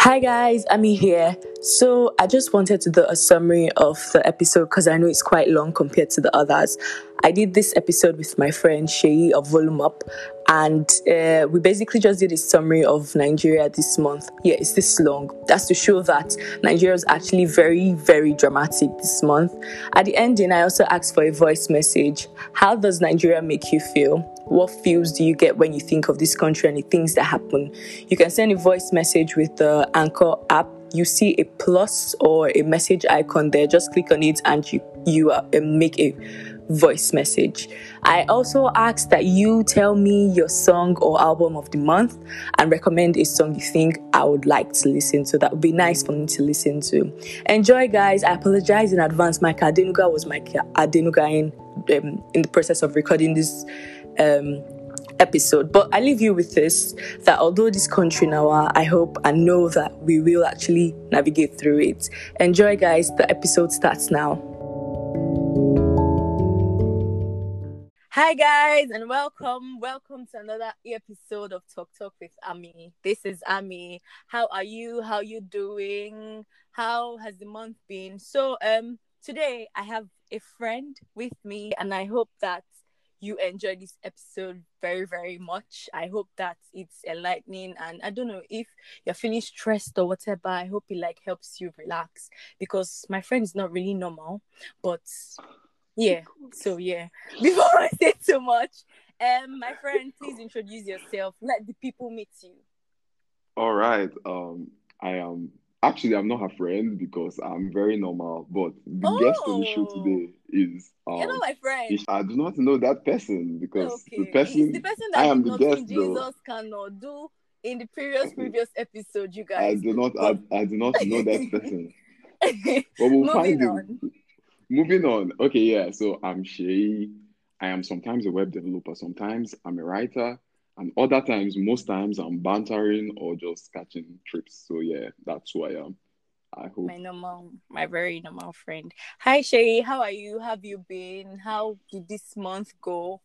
Hi guys, Ami here. So I just wanted to do a summary of the episode because I know it's quite long compared to the others. I did this episode with my friend Shay of Volume Up, and we basically just did a summary of Nigeria this month. Yeah, it's this long. That's to show that Nigeria is actually very, very dramatic this month. At the ending, I also asked for a voice message. How does Nigeria make you feel? What feels do you get when you think of this country and the things that happen? You can send a voice message with the Anchor app. You see a plus or a message icon there. Just click on it and you make a voice message. I also ask that you tell me your song or album of the month and recommend a song you think I would like to listen to. That would be nice for me to listen to. Enjoy, guys. I apologize in advance. My Adenuga was my Adenuga in the process of recording this episode. But I leave you with this, that although this country now, I hope and know that we will actually navigate through it. Enjoy, guys. The episode starts now. Hi guys, and welcome to another episode of Talk Talk with Ami. This is Ami. How are you? How you doing? How has the month been? So today I have a friend with me, and I hope that you enjoy this episode very, very much. I hope that it's enlightening, and I don't know if you're feeling stressed or whatever. I hope it helps you relax, because my friend is not really normal, but yeah. So yeah. Before I say too much, my friend, please introduce yourself. Let the people meet you. All right. I am actually I'm not her friend because I'm very normal, but the guest on the show Oh, today is you're not my friend. I do not know that person because the Okay, it's the person person I that am did the nothing guest though. Jesus cannot do in the previous episode, you I guys. do not But I do not know that person. But we'll find moving him. on. Moving on. Okay, yeah. So I'm Shay. I am sometimes a web developer, sometimes I'm a writer, and other times, most times, I'm bantering or just catching trips. So yeah, that's who I am. I hope. My very normal friend. Hi Shay, how are you? Have you been? How did this month go?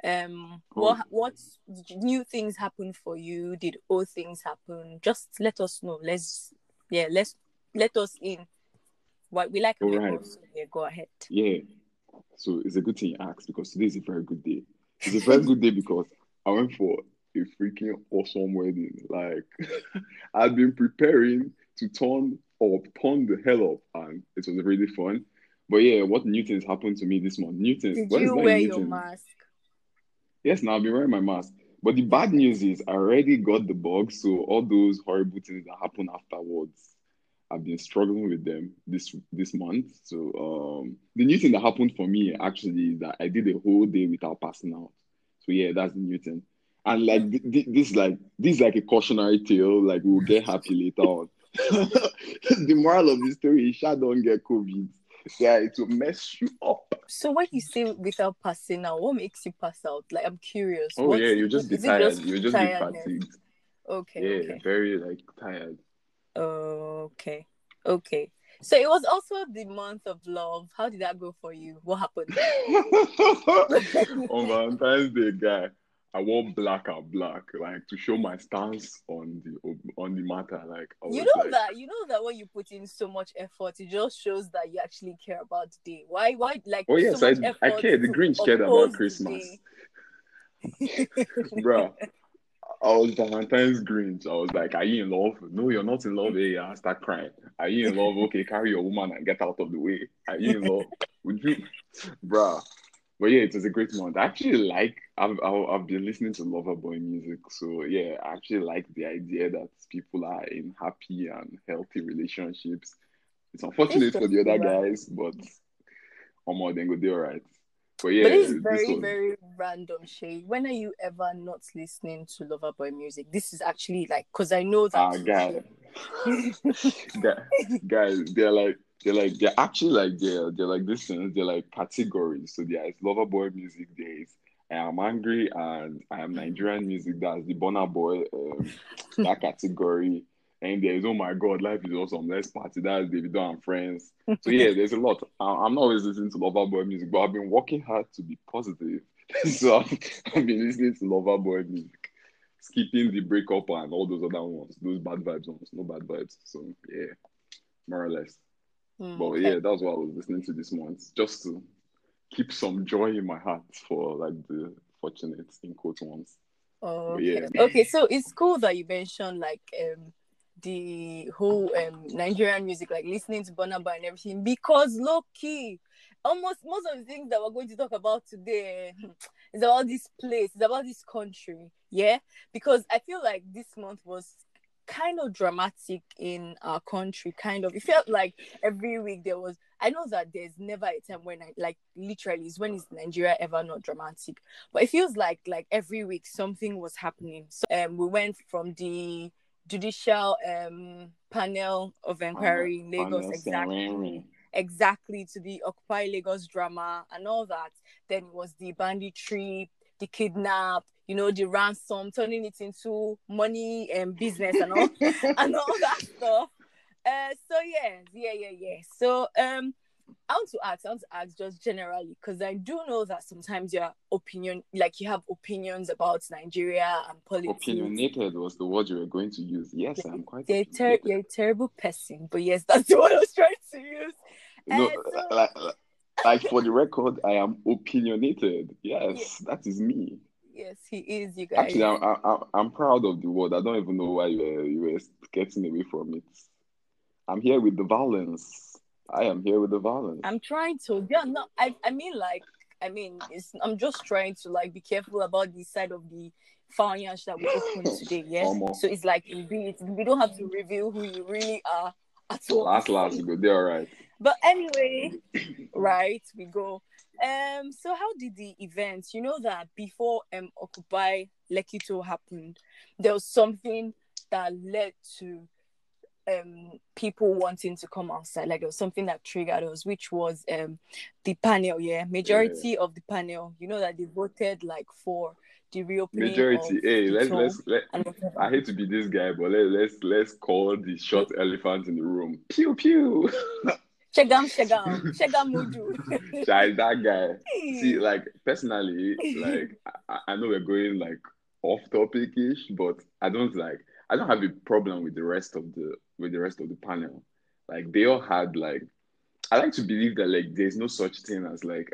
Oh, What new things happened for you? Did old things happen? Just let us know. Let's let us in. What we like a all bit right. more. So yeah, go ahead. Yeah. So it's a good thing you asked because today is a very good day. It's a very good day because I went for a freaking awesome wedding. Like I'd been preparing to turn the hell up, and it was really fun. But yeah, what new things happened to me this month? New thing. Did Well, it's you not a wear new your thing. mask? Yes, now I've been wearing my mask. But the bad Okay. news is I already got the bug, so all those horrible things that happen afterwards, I've been struggling with them this month. So the new thing that happened for me actually is that I did a whole day without passing out. So yeah, that's the new thing. And like this is like a cautionary tale. Like we'll get happy later on. The moral of the story is, sha don't get COVID. Yeah, it will mess you up. So when you say without passing out, what makes you pass out? Like I'm curious. Oh yeah, you'll just be Is it tired. just You'll just be tiredness? fatigued. Okay, Yeah, okay. very like tired. Okay. Okay. So it was also the month of love. How did that go for you? What happened? On Valentine's Day, guy, I wore black and black, like to show my stance on the matter. Like I was like, You know that when you put in so much effort, it just shows that you actually care about the day. Why like oh so yes, much I effort care. The to Grinch cared about oppose the Christmas, day? bruh. I was Valentine's Grinch. I was like, "Are you in love? No, you're not in love." Hey, I start crying. Are you in love? Okay, carry your woman and get out of the way. Are you in love? Would you, bruh? But yeah, it was a great month. I actually like I've been listening to Loverboy music, so yeah, I actually like the idea that people are in happy and healthy relationships. It's This unfortunate for just the other random. guys, but then go do all right. But But yeah, this is this very, was very random, Shay. When are you ever not listening to Loverboy music? This is actually like, because I know that guy, you. guy, guys. They're actually like they're like this thing. They're like categories. So there is Loverboy music. There is I am angry and I am Nigerian music. That's the Burna Boy that category. And there is oh my god, life is awesome. Let's party. That's Davido and friends. So yeah, there's a lot. I'm not always listening to Loverboy music, but I've been working hard to be positive. So I've been listening to Loverboy music. skipping the breakup and all those other ones, those bad vibes ones, no bad vibes. So yeah, more or less. But Okay. yeah, that's what I was listening to this month, just to keep some joy in my heart for like the fortunate in quote ones. But Okay. yeah, Okay. So it's cool that you mentioned like the whole Nigerian music, like listening to Burna Boy and everything, because low key, almost most of the things that we're going to talk about today is about this place, it's about this country, yeah. Because I feel like this month was kind of dramatic in our country. Kind of, it felt like every week there was. I know that there's never a time when I like literally is when is Nigeria ever not dramatic, but it feels like every week something was happening. So we went from the judicial panel of inquiry in Lagos, Panel exactly to the Occupy Lagos drama and all that. Then it was the banditry, the kidnap, the ransom, turning it into money and business and all and all that stuff. So yeah. So I want to ask just generally, because I do know that sometimes you have opinions about Nigeria and politics. Opinionated was the word you were going to use. Yes, I'm quite You're a terrible person, but yes, that's the word I was trying to use. No, So like for the record, I am opinionated. yeah, Yes, that is me. yes, he is. You guys. Actually, I'm proud of the word. I don't even know why you were getting away from it. I'm here with the violence. I am here with the violence. I'm trying to. Yeah, no, I'm just trying to like be careful about the side of the finance that we open today. Yeah, so it's like we don't have to reveal who you really are at all. Last we go. They're all right. But anyway, right, we go. So how did the event? You know that before Occupy Lekito happened, there was something that led to people wanting to come outside. Like there was something that triggered us, which was the panel. Yeah, majority of the panel. You know that they voted like for the reopening. Majority. Of Hey, the let I hate to be this guy, but let's call the short elephant in the room. Pew pew. Shagam Muju. Child, that guy. See, like personally, like I know we're going like off topic-ish, but I don't have a problem with the rest of the panel. Like they all had like I like to believe that like there's no such thing as like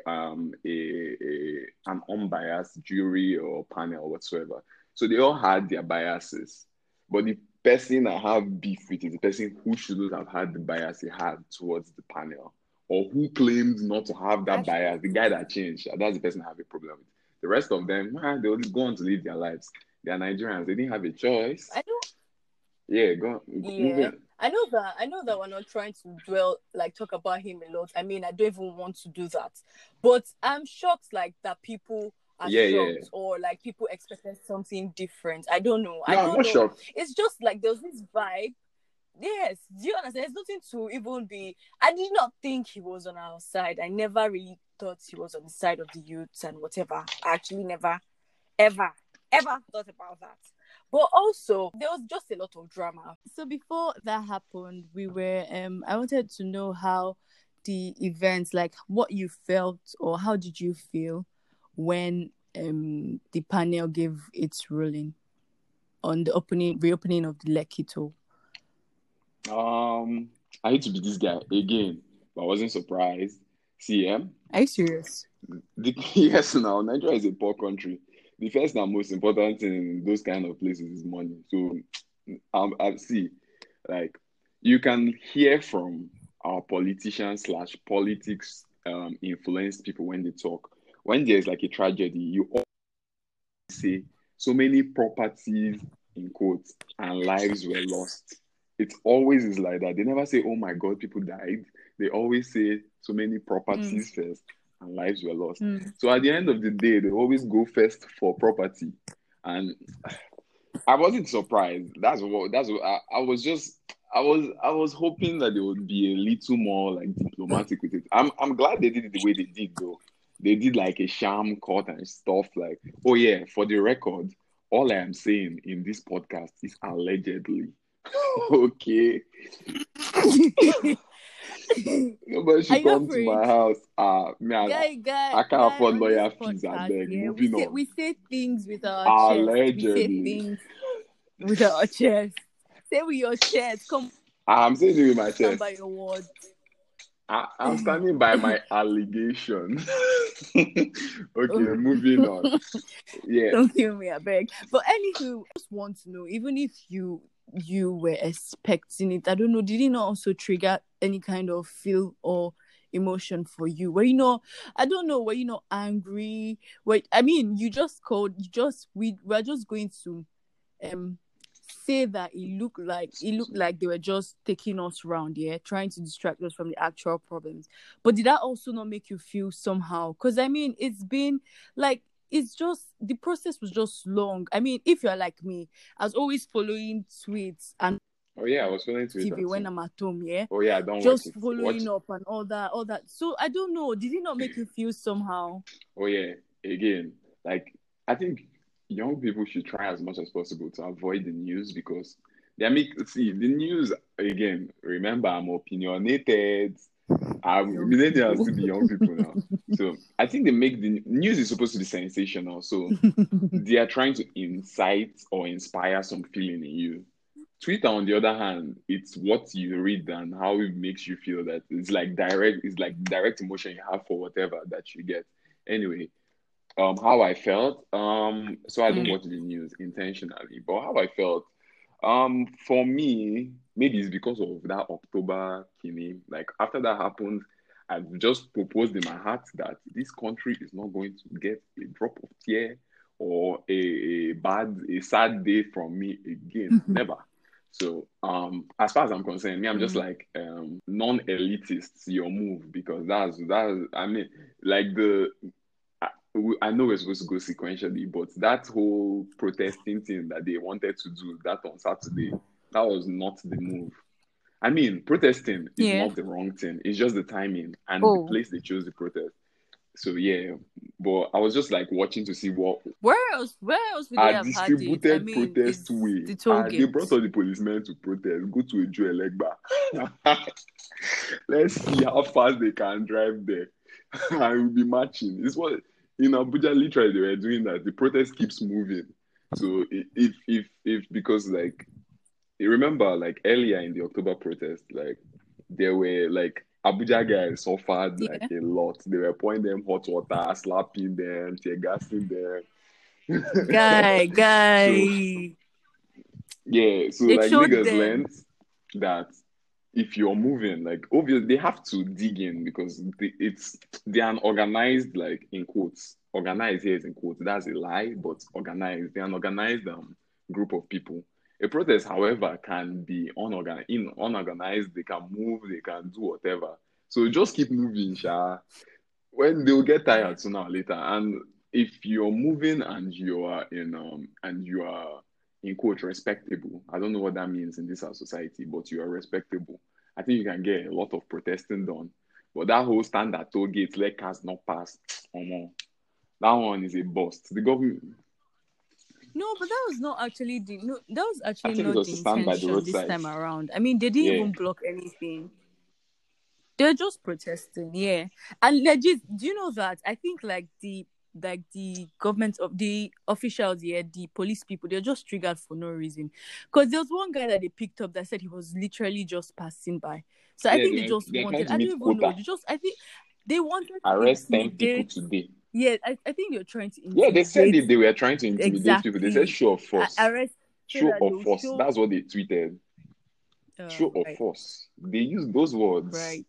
an unbiased jury or panel or whatsoever. So they all had their biases, but the person I have beef with is the person who shouldn't have had the bias he had towards the panel, or who claimed not to have that bias. The guy that changed, that's the person I have a problem with. The rest of them, they'll just go on to live their lives. They are Nigerians. They didn't have a choice. I know. Yeah, go. Yeah. I know that we're not trying to talk about him a lot. I mean, I don't even want to do that. But I'm shocked like that people are shocked or like people expected something different. I don't know. No, I'm not shocked. It's just like there's this vibe. Yes, do you understand? There's nothing to even be. I did not think he was on our side. I never really thought he was on the side of the youths and whatever. I actually never, ever thought about that. But also, there was just a lot of drama. So before that happened, I wanted to know how the events, like what you felt or how did you feel when the panel gave its ruling on the reopening of the Lekito. I hate to be this guy again, but I wasn't surprised. CM. Are you serious? Yes, now Nigeria is a poor country. The first and most important thing in those kind of places is money. So, I see, like, you can hear from our politicians / politics influenced people when they talk. When there's like a tragedy, you always say so many properties in quotes and lives were lost. It always is like that. They never say, "Oh my God, people died." They always say so many properties first and lives were lost. So at the end of the day, they always go first for property. And I wasn't surprised. I was hoping that they would be a little more like diplomatic with it. I'm glad they did it the way they did though. They did like a sham court and stuff like, oh yeah, for the record, all I am saying in this podcast is allegedly. Okay. Nobody Are should you come to afraid? my house. I can't afford On this lawyer fees. I podcast, beg. yeah, Moving on. we say things with our chest. We say Allegedly. things with our chest. Say with your chest. Come I'm saying it with my stand chest. by your words. I'm standing by my allegation. Okay, moving on. Yeah. Don't kill me, I beg. But anywho, I just want to know, even if you were expecting it, I don't know, did it not also trigger any kind of feel or emotion for you? Were you not, I don't know, were you not angry? I mean, we were just going to say that it looked like they were just taking us around, yeah, trying to distract us from the actual problems. But did that also not make you feel somehow? Because I mean, it's been like, it's just, the process was just long. I mean, if you're like me, I was always following tweets and Oh yeah, I was feeling Twitter TV when too. I'm at home, yeah, Oh yeah, I don't watch just it. following up and all that. So I don't know, did it not make you feel somehow? Oh yeah, again, like I think young people should try as much as possible to avoid the news because the news again. Remember, I'm opinionated. Millennials to be young people now. So I think they make the news is supposed to be sensational. So they are trying to incite or inspire some feeling in you. Twitter, on the other hand, it's what you read and how it makes you feel. That it's like direct emotion you have for whatever that you get. Anyway, how I felt. So I don't watch the news intentionally, but how I felt. For me, maybe it's because of that October kini. Like after that happened, I've just proposed in my heart that this country is not going to get a drop of tear or a sad day from me again. Never. So, as far as I'm concerned, me, I'm just like non-elitists, your move, because I mean, like I know we're supposed to go sequentially, but that whole protesting thing that they wanted to do that on Saturday, that was not the move. I mean, protesting is Yeah. not the wrong thing. It's just the timing and the Oh. place they chose to protest. So yeah, but I was just like watching to see what Where else would they a have had it? I distributed mean, protest it's way. the toll They gate. brought all the policemen to protest. Go to Ejo Elegba. Let's see how fast they can drive there. I will be matching. It's what in Abuja literally they were doing that. The protest keeps moving. So if because like you remember like earlier in the October protest, like there were like Abuja guys suffered like a lot. They were pouring them hot water, slapping them, tear gassing them. Guy. So yeah, so They like showed niggas them. learned that if you're moving, like obviously they have to dig in because they are an organized, like in quotes, organized here is in quotes. That's a lie, but organized. They're an organized group of people. A protest, however, can be unorganized. They can move, they can do whatever. So just keep moving, Sha. When they'll get tired sooner or later. And if you're moving and you are in quote respectable, I don't know what that means in this our society, but you are respectable. I think you can get a lot of protesting done. But that whole stand at toll gates, let cars not pass, that one is a bust. The government, No, but that was not actually that was I actually think it not was the to stand by the intention this roadside. time around. I mean, they didn't Yeah. even block anything. They're just protesting, yeah. And legit, do you know that? I think like the government of the officials here, the police people, they're just triggered for no reason. Because there was one guy that they picked up that said he was literally just passing by. So I think they just they're wanted, trying to I don't meet even know. quota. I think they wanted to Arrest 10 people intimidate. today. Yeah, I think they're trying to Yeah, intimidate. they said they were trying to intimidate people. They said Exactly. show of force. Arrest so Show that of they'll force. show. That's what they tweeted. Show of Right. force. They use those words. Right.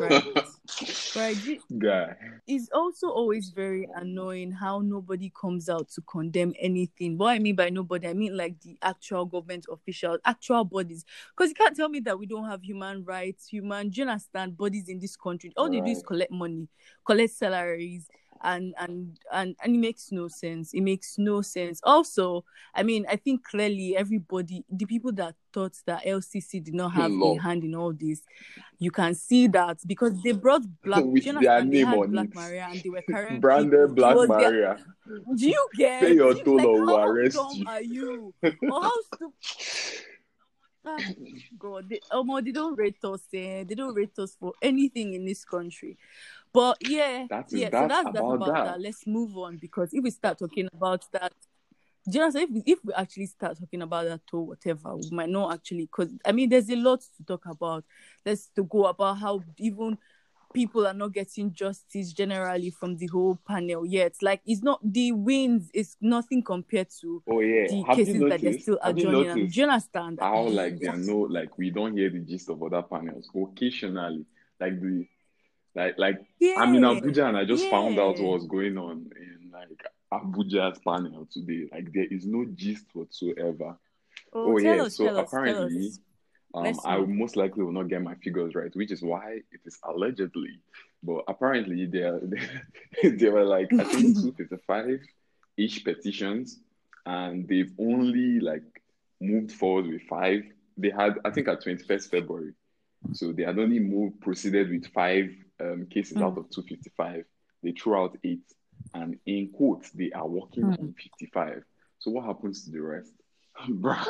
Guy. It's also always very annoying how nobody comes out to condemn anything. What I mean by nobody, I mean like the actual government officials, actual bodies. Because you can't tell me that we don't have human rights, do you understand, bodies in this country. All they do is collect money, collect salaries, and it makes no sense. It makes no sense. Also, I mean, I think clearly everybody, the people that thought that LCC did not have a hand in all this, you can see that because they brought Black, with their name they had on Black it. Maria and they were carrying branded people. Black Maria. Do you get? Pay your toll or we'll how arrest dumb you. are you? Or how Ah, God, they don't rate us. They don't rate us for anything in this country. But yeah, That is yeah. So that that's about about that. that. Let's move on, because if we start talking about that, just if we actually start talking about that or whatever, we might not actually. Because I mean, there's a lot to talk about. Let's to go about how even people are not getting justice generally from the whole panel yet. Like, it's not the wins is nothing compared to Oh yeah. the Have you cases that they're noticed? still Have you adjourning. And do noticed you understand? how like there are no like we don't hear the gist of other panels occasionally, like the like I'm in Yeah, Abuja and I just found out yeah. what was going on in like Abuja's panel today. Like there is no gist whatsoever. Oh, Oh tell yeah, us, so tell us, tell apparently, us. Let's I know. most likely will not get my figures right, which is why it is allegedly. But apparently, there there were like I think 255 each petitions, and they've only like moved forward with five. They had I think at 21st February, so they had only moved proceeded with five cases out Mm, of 255. They threw out eight, and in quotes, they are working mm. on 55. So what happens to the rest? Bruh.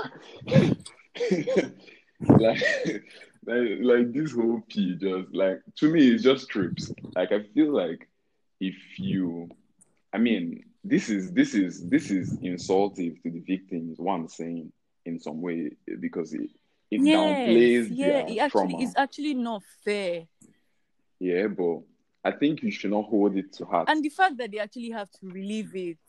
like, like this whole P just like to me it's just trips. Like I feel like if you I mean this is insultive to the victims, what I'm saying in some way because it Yes, downplays yeah. their It's trauma. actually not fair. Yeah, but I think you should not hold it to heart. And the fact that they actually have to relieve it.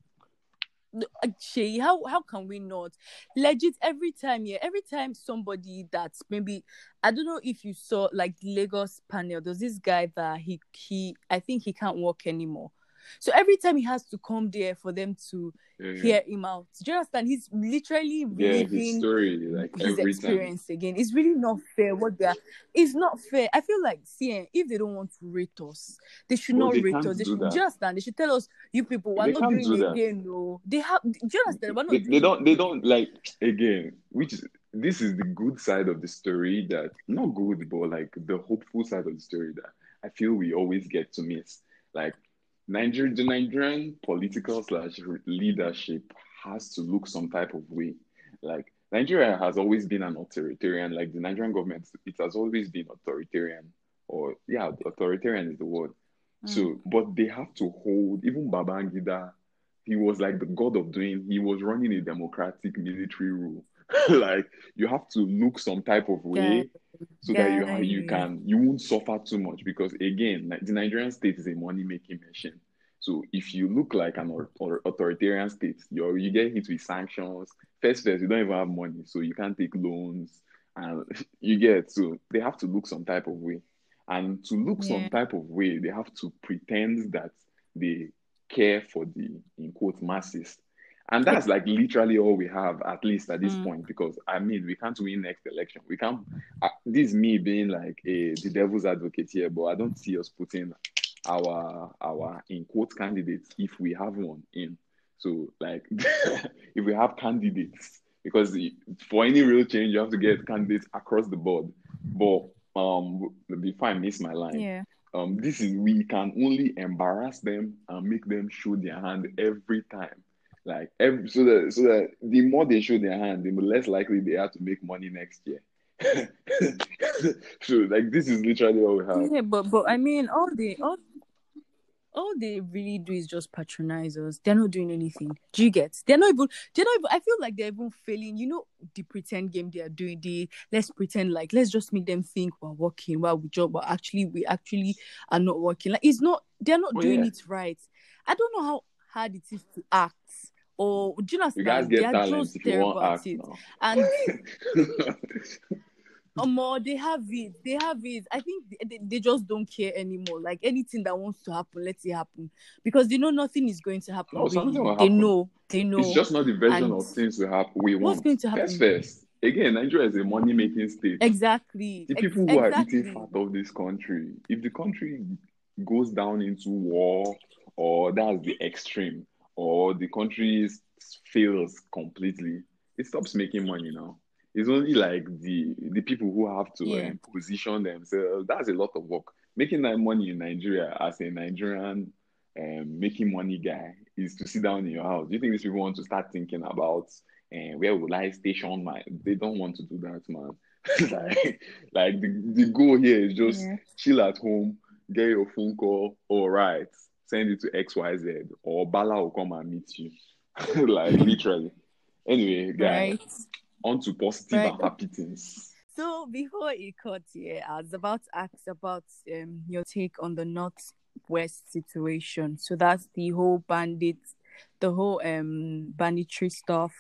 Shay, how can we not? Legit, every time somebody that's maybe, I don't know if you saw like the Lagos panel, there's this guy that he I think he can't walk anymore. So every time he has to come there for them to Yeah, hear him out. Do you understand? He's literally yeah, his reliving story like his every time. experience again. It's really not fair what they are. It's not fair. I feel like, see, if they don't want to rate us, they should But not they rate us. can't They do should, do that. you understand? They should tell us, you people, we're They not can't doing do it that. again. No, they have. Do you understand? We're not They doing don't they don't like again, which is this is the good side of the story that not good, but like the hopeful side of the story that I feel we always get to miss. Like the Nigerian political slash leadership has to look some type of way. Like Nigeria has always been an authoritarian, like the Nigerian government, it has always been authoritarian, or yeah, authoritarian is the word. it. So, but they have to hold even Babangida. He was like the god of doing. He was running a democratic military rule. Like you have to look some type of Yeah, way so that yeah, yeah. you won't suffer too much because again the Nigerian state is a money making machine. So if you look like an authoritarian state, you get hit with sanctions. First, you don't even have money, so you can't take loans, and you get so they have to look some type of way, and to look some Yeah. type of way, they have to pretend that they care for the in quote masses, and Yeah. that's like literally all we have, at least at this Mm. point, because I mean, we can't win next election. We can't. This is me being like the devil's advocate here, but I don't see us putting our in quote candidates if we have one in. So like, if we have candidates, because for any real change, you have to get candidates across the board. But before I miss my line, Yeah. this is we can only embarrass them and make them show their hand every time like so that the more they show their hand, the less likely they are to make money next year. So like this is literally all we have. Yeah, but I mean, all they really do is just patronize us. They're not doing anything. Do you get? They're not even, I feel like they're even failing. You know, the pretend game they are doing, the let's pretend like, let's just make them think we're working while we job, but actually we actually are not working. Like, it's not, they're not Oh doing yeah, it right. I don't know how hard it is to act. Or do you you guys understand? They get are talent just if you want terrible at act it. now. And more, they have it. They have it. I think they just don't care anymore. Like, anything that wants to happen, let it happen, because they know nothing is going to happen. No, something Really, will they happen. know. They It's know. just not the version And of things we what's want. going to First, happen? first. Again, Nigeria is a money making state. Exactly. The people who are eating Exactly. fat of this country, if the country goes down into war, or that's the extreme, or the country fails completely, it stops making money now. It's only like the people who have to Yeah. position themselves. That's a lot of work. Making that money in Nigeria as a Nigerian making money guy is to sit down in your house. Do you think these people want to start thinking about and where will I station my? They don't want to do that, man. like the goal here is just chill at home, get your phone call, all right, send it to XYZ, or Bala will come and meet you. Like literally. Anyway, guys, Right. on to positive Right. and happy things. So before it cut here, I was about to ask about your take on the Northwest situation. So that's the whole banditry stuff,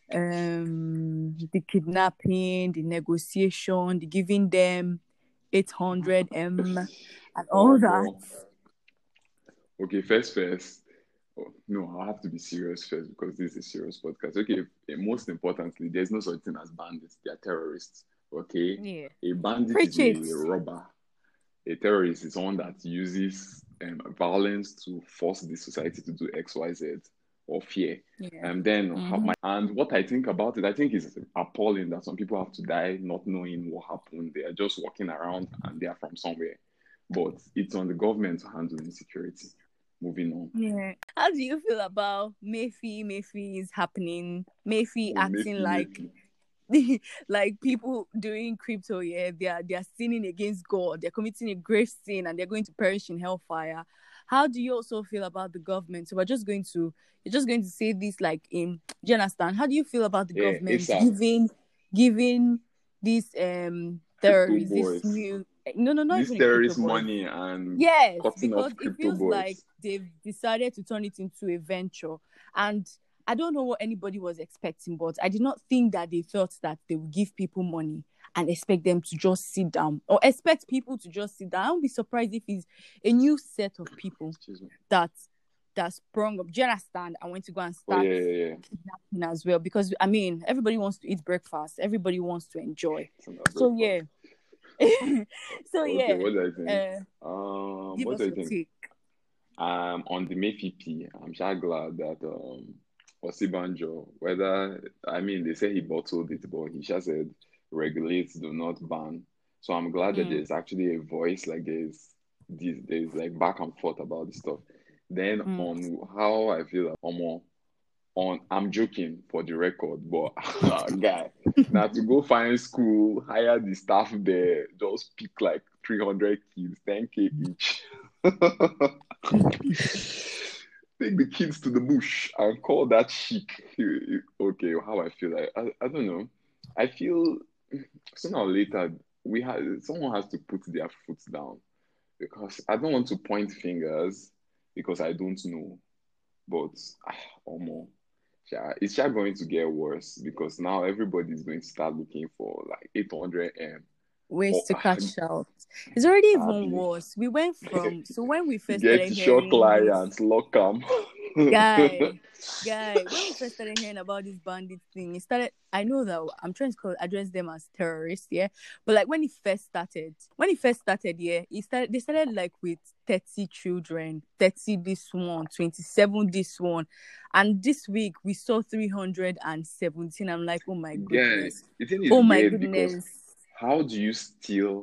the kidnapping, the negotiation, the giving them 800 and all that. Okay, first. Oh, no, I have to be serious first because this is a serious podcast. Okay, most importantly, there's no such thing as bandits. They are terrorists. Okay, Yeah. a bandit Preach is it. a robber. A terrorist is someone that uses violence to force the society to do X, Y, Z, or fear. Yeah. And then, and what I think about it, I think it's appalling that some people have to die not knowing what happened. They are just walking around and they are from somewhere. But it's on the government to handle insecurity. Moving on. Yeah. How do you feel about Mayfi? Mayfi is happening. Mayfi acting like people doing crypto, yeah, they are sinning against God. They're committing a grave sin and they're going to perish in hellfire. How do you also feel about the government? So you're just going to say this like do you understand? How do you feel about the government giving these terrorists this new not this even terrorist money and yes, cutting because off crypto it feels boys. like they've decided to turn it into a venture. And I don't know what anybody was expecting, but I did not think that they thought that they would give people money and expect them to just sit down or expect people to just sit down. I won't be surprised if it's a new set of people that sprung up. Do you understand? I want to go and start kidnapping as well because I mean everybody wants to eat breakfast, everybody wants to enjoy. So yeah. So okay, what do I think? Give us your take. On the Mayfi, I'm sure glad that Osibanjo, they say he bottled it, but he just said regulate, do not ban. So I'm glad that there's actually a voice, like there's like back and forth about this stuff. Then on how I feel I'm joking for the record, but guy, now to go find school, hire the staff there, just pick like 300 kids, 10K each. Take the kids to the bush and call that chic. Okay, how I feel like I don't know. I feel sooner or later someone has to put their foot down because I don't want to point fingers because I don't know, but it's just going to get worse because now everybody's going to start looking for like 800 ways to catch out. It's already even worse. We went from when we first started hearing clients, lock them. Guy, when we first started hearing about this bandit thing, it started. I know that I'm trying to address them as terrorists, yeah. But like when it first started, yeah, they started like with 30 children, 30 this one, 27 this one, and this week we saw 317. I'm like, oh my goodness, my goodness. How do you steal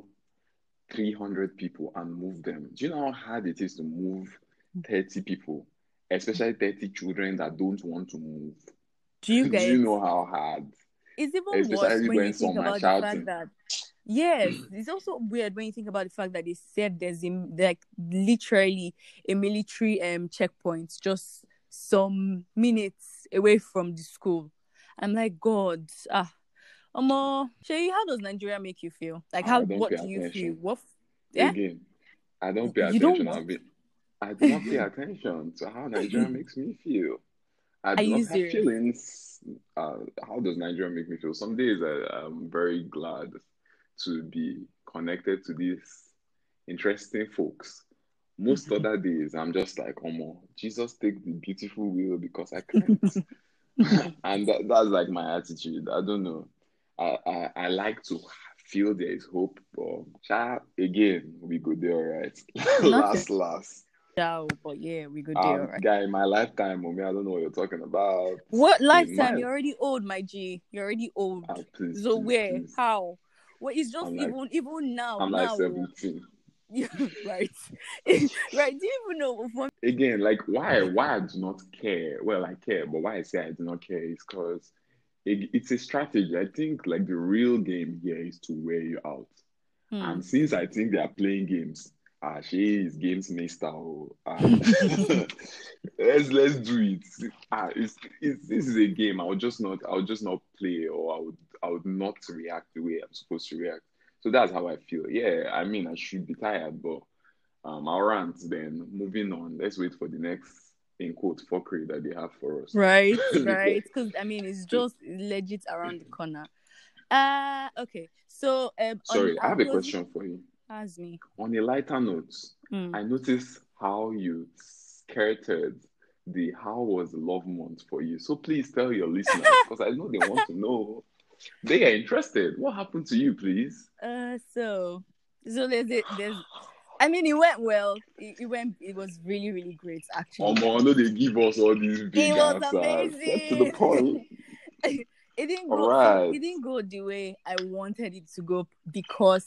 300 people and move them? Do you know how hard it is to move 30 people, especially 30 children that don't want to move? Do you know how hard? It's even worse when you think about the fact that yes, it's also weird when you think about the fact that they said there's like literally a military checkpoint just some minutes away from the school. I'm like, God, Shay, how does Nigeria make you feel? Like, what do you feel? What? Yeah? Again, I don't pay attention. I do not pay attention to how Nigeria makes me feel. I do not have feelings. How does Nigeria make me feel? Some days I'm very glad to be connected to these interesting folks. Most other days, I'm just like, Jesus, take the beautiful wheel because I can't. And that's like my attitude. I don't know. I like to feel there is hope, but again, we go there, all right. last. But yeah, we go there, all right. Guy, in my lifetime, I don't know what you're talking about. What lifetime? You're already old, my G. You're already old. Please, so please, where? Please. How? Well, it's just even now. I'm like 17. Yeah, right. Right. Do you even know? Again, like why I do not care? Well, I care, but why I say I do not care is because it's a strategy. I think like the real game here is to wear you out. Hmm. And since I think they are playing games, she is games master. Let's do it. This is a game. I'll just not play, or I would not react the way I'm supposed to react. So that's how I feel. Yeah, I mean I should be tired, but I'll rant then. Moving on. Let's wait for the next in quote fuckery that they have for us. Right, Because right. Because I mean, it's just legit around the corner. Okay. So on sorry, I our have a closing, question for you. ask me. On a lighter note, I noticed how you skirted the how was the love month for you. So please tell your listeners, because I know they want to know. They are interested. What happened to you, please? So there's. I mean, it went well. It was really, really great, actually. I know they give us all these It big was answers. Get to the point. amazing. It didn't All go. right. It didn't go the way I wanted it to go because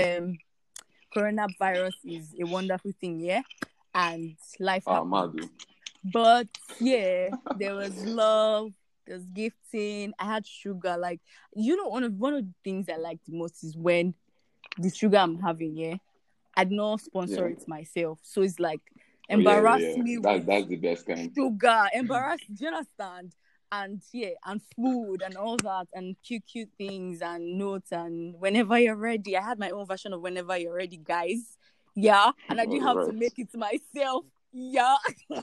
coronavirus is a wonderful thing, yeah, and life happened. Madu. But yeah, there was love, there was gifting. I had sugar. Like, you know, one of the things I like the most is when the sugar I'm having, yeah, I'd not sponsor it myself. So it's like embarrass me with That's the best kind. sugar, embarrass. Do you understand? And yeah, and food and all that, and cute things and notes, and whenever you're ready. I had my own version of whenever you're ready, guys. Yeah, and I didn't have to make it myself. Yeah.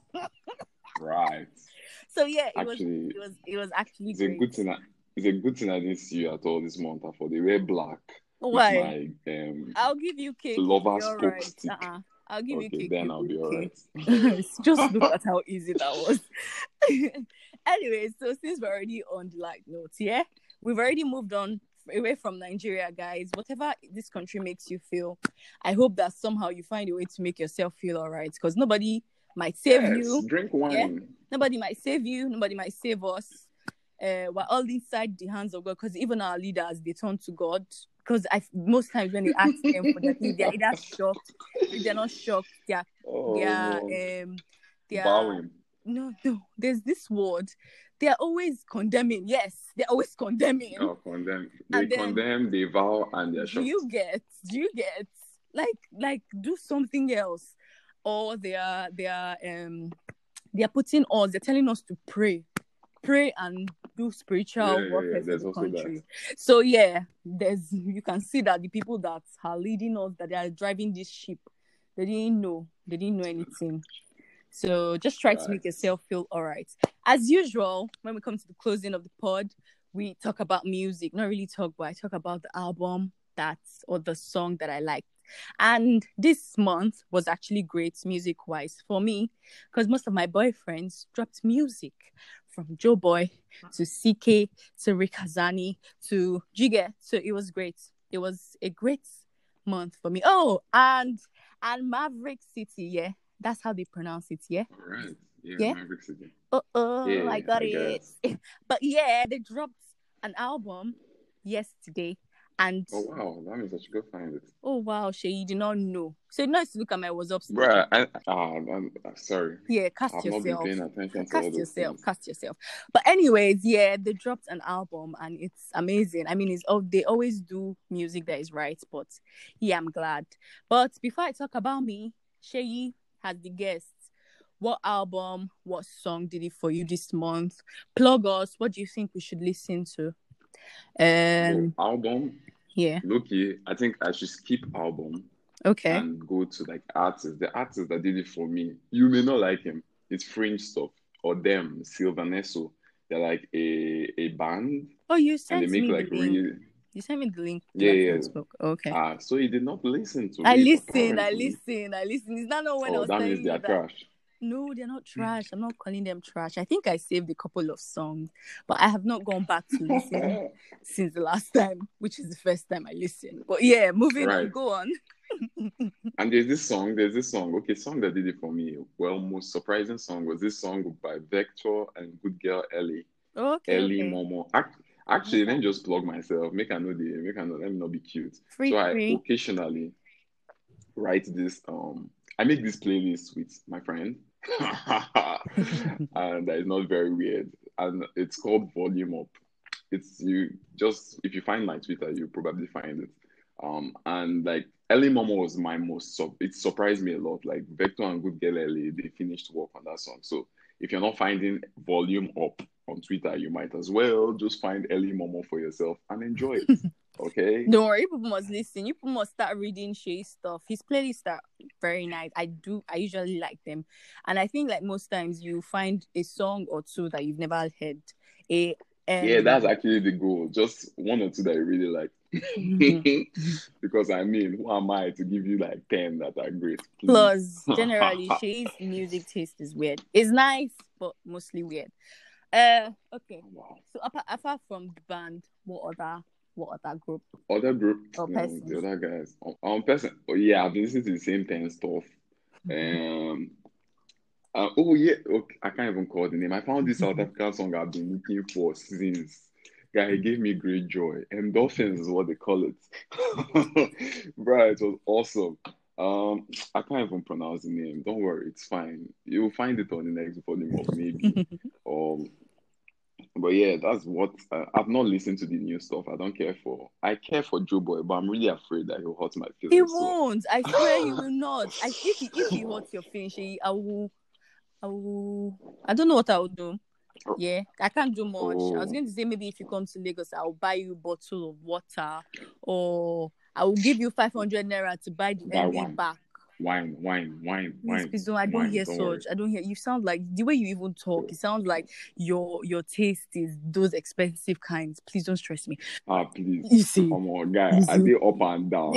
Right. So yeah, it Actually, was actually it's a great. good thing. It's a good thing I didn't see you at all this month. I thought they wear black Why? with my I'll give you cake. lover's You're poke right. stick. I'll give you Okay, cake. then You'll I'll be be all okay. right. Just look at how easy that was. Anyway, so since we're already on the light note, yeah, we've already moved on away from Nigeria, guys. Whatever this country makes you feel, I hope that somehow you find a way to make yourself feel all right, because nobody might save you. Drink wine. Yeah? Nobody might save you. Nobody might save us. We're all inside the hands of God, because even our leaders, they turn to God. Because most times when they ask them for their things, they're either shocked. If they're not shocked, they're bowing. No. There's this word. They're always condemning. Yes, they're always condemning. Oh, condemn. They condemn, they vow, and they're shocked. Do you get? Like do something else. Or they are putting us, they're telling us to pray and do spiritual warfare for the country. So yeah, you can see that the people that are leading us, that they are driving this ship, they didn't know anything. So just try to make yourself feel all right. As usual, when we come to the closing of the pod, we talk about music. Not really talk, but I talk about the album or the song that I liked. And this month was actually great music-wise for me, because most of my boyfriends dropped music, from Joe Boy to CK to Rick Hazani to Jigga. So it was great. It was a great month for me. Oh, and Maverick City, yeah. That's how they pronounce it, yeah? All right. Yeah, Maverick City. I got it. But yeah, they dropped an album yesterday. And oh wow, that means I should go find it. Oh wow, Shay, you did not know. So nice to look at my WhatsApp. Bruh, I'm sorry. Yeah, cast I've yourself. Not been paying attention to Cast yourself. But anyways, yeah, they dropped an album and it's amazing. I mean, they always do music that is right, but yeah, I'm glad. But before I talk about me, Shay has the guests. What album, what song did it for you this month? Plug us. What do you think we should listen to? Album. Yeah. Loki, I think I should skip album. Okay. And go to like artists. The artist that did it for me. You may not like him. It's fringe stuff. Or them, Sylvanesso. They're like a band. Oh, you sent and they make me like the link. You sent me the link. Yeah. Okay. So you did not listen to I me. I listen. Is that not when I was that telling means you they're that? trash. No, they're not trash. I'm not calling them trash. I think I saved a couple of songs, but I have not gone back to listen since the last time, which is the first time I listened. But yeah, moving on. Go on. And there's this song. Okay, song that did it for me. Well, most surprising song was this song by Vector and Good Girl Ellie. Okay. Ellie Momo. Actually, let me just plug myself. Let me not be cute. Free. I occasionally write this. I make this playlist with my friend. And that is not very weird. And it's called Volume Up. It's you just if you find my Twitter, you probably find it. And like Ellie Momo was my most it surprised me a lot. Like Vector and Good Girl Ellie, they finished work on that song. So if you're not finding volume up on Twitter, you might as well just find Ellie Momo for yourself and enjoy it. Okay. Don't worry, people must listen. You people must start reading Shay's stuff. His playlists are very nice. I usually like them. And I think like most times you find a song or two that you've never heard. Yeah, that's actually the goal. Just one or two that you really like. Because I mean, who am I to give you like 10 that are great? Please. Plus, generally, Shay's music taste is weird. It's nice, but mostly weird. Okay. Wow. So apart from the band, what other group? Other group, Or persons? the other guys. Person. Oh yeah, I've been listening to the same 10 stuff. Oh yeah, okay, I can't even call the name. I found this South African song I've been looking for since. Guy, it gave me great joy. Endorphins is what they call it. Bro, it was awesome. I can't even pronounce the name. Don't worry, it's fine. You'll find it on the next volume of maybe. But yeah, that's what I've not listened to the new stuff. I care for Joe Boy, but I'm really afraid that he'll hurt my feelings. He won't. I swear he will not. If he hurts your feelings, I will. I don't know what I will do. Yeah, I can't do much. I was going to say maybe if you come to Lagos, I'll buy you a bottle of water, or I will give you 500 naira to buy the MD back. Wine. Please don't. I don't hear such. I don't hear. You sound like the way you even talk. It sounds like your taste is those expensive kinds. Please don't stress me. Please. You see, come on, guy. I did up and down.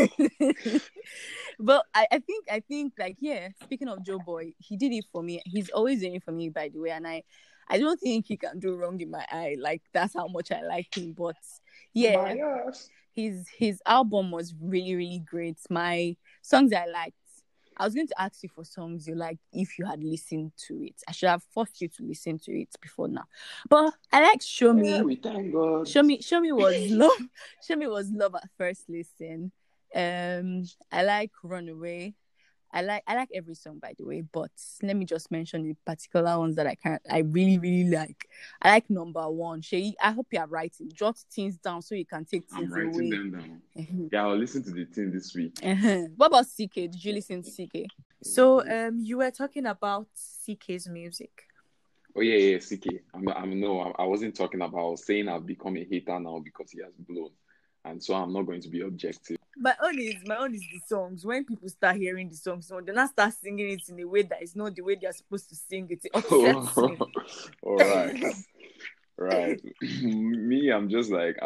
But I think like, yeah. Speaking of Joe Boy, he did it for me. He's always doing it for me, by the way, and I don't think he can do wrong in my eye. Like, that's how much I like him. But yeah, his album was really, really great. My songs I liked. I was going to ask you for songs you liked if you had listened to it. I should have forced you to listen to it before now. But I like Show Me. Yeah, we thank God. Show Me was love. Show Me was love at first listen. I like Runaway. I like every song, by the way, but let me just mention the particular ones that I really, really like. I like Number One. Shay, I hope you are writing. Jot things down so you can take things away. I'm writing them down. Yeah, I'll listen to the thing this week. What about CK? Did you listen to CK? So, you were talking about CK's music. Oh yeah, CK. I wasn't talking about. I was saying I've become a hater now because he has blown, and so I'm not going to be objective. My own is the songs. When people start hearing the songs, so they not start singing it in a way that is not the way they're supposed to sing it. It upsets me. All right. Right. Me, I'm just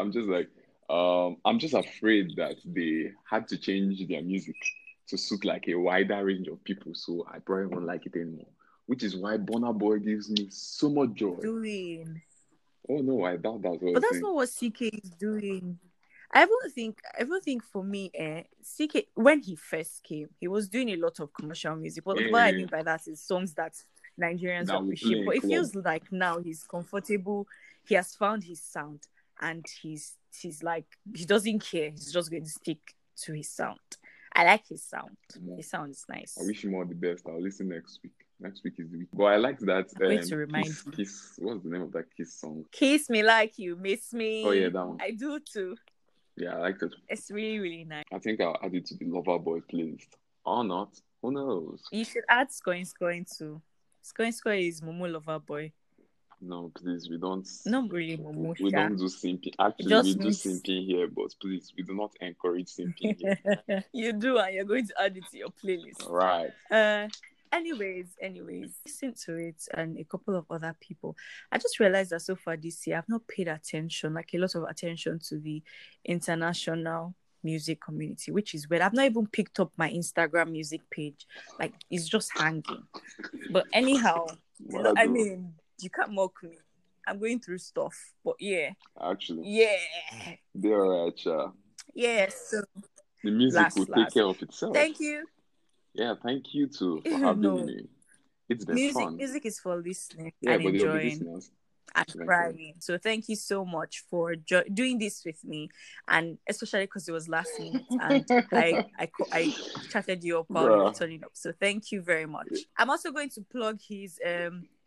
afraid that they had to change their music to suit like a wider range of people. So I probably won't like it anymore. Which is why Burna Boy gives me so much joy. Doing. Oh no, I doubt that's what. But that's not what CK is doing. I even think for me, CK, when he first came, he was doing a lot of commercial music. But what I mean by that is songs that Nigerians appreciate. But it feels like now he's comfortable. He has found his sound, and he's like, he doesn't care. He's just going to stick to his sound. I like his sound. His sound is nice. I wish him all the best. I'll listen next week. Next week is the week. But I like that. Wait to remind you. Kiss. What's the name of that Kiss song? Kiss Me Like You Miss Me. Oh yeah, that one. I do too. Yeah, I like it. It's really, really nice. I think I'll add it to the Lover Boy playlist. Or not. Who knows? You should add Scoring too. Scoring is Momo Lover Boy. No, please, we don't. Not really Momo. We don't do simping. Actually, we do simping here, but please, we do not encourage simping here. You do, and you're going to add it to your playlist. All right. Anyways, listen to it and a couple of other people. I just realized that so far this year, I've not paid attention, like a lot of attention to the international music community, which is weird. I've not even picked up my Instagram music page. Like, it's just hanging. But anyhow, I mean, you can't mock me. I'm going through stuff. But yeah. Actually. Yeah. They're all right, yeah, so the music will take care of itself. Thank you. Yeah, thank you too for having me. It's been fun. Music is for listening and enjoying and crying. So thank you so much for doing this with me, and especially because it was last minute and I chatted you up while you were turning up. So thank you very much. I'm also going to plug his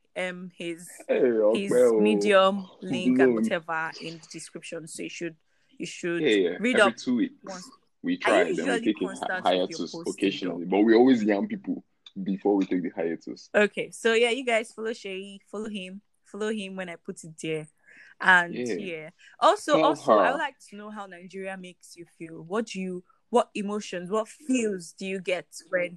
his Hey, well, Medium link and blown. whatever in the description. So you should Yeah, read every up 2 weeks once. we Are you try, then we usually take a constant with your hiatus posting occasionally, though? but we always yam people before we take the hiatus. Okay, so yeah, you guys follow Shay, follow him when I put it there. And Yeah. Also, Tell I her. would like to know how Nigeria makes you feel. What emotions, what feels do you get when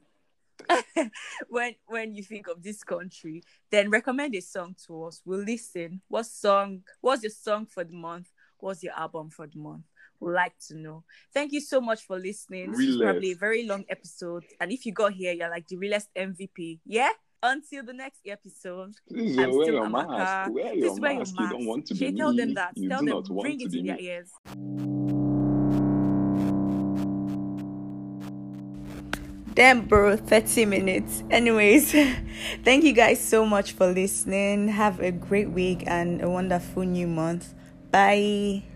when you think of this country? Then recommend a song to us. We'll listen. What's your song for the month? What's your album for the month? We'd like to know. Thank you so much for listening. This is probably a very long episode. And if you got here, you're like the realest MVP. Yeah? Until the next episode, Please I'm wear still your mask. Amaka. Wear Please your wear your mask. You don't mask. want to be Shay, tell them me. that. You Tell do them, not want bring to it be in their me. ears. Damn, bro, 30 minutes. Anyways, thank you guys so much for listening. Have a great week and a wonderful new month. Bye.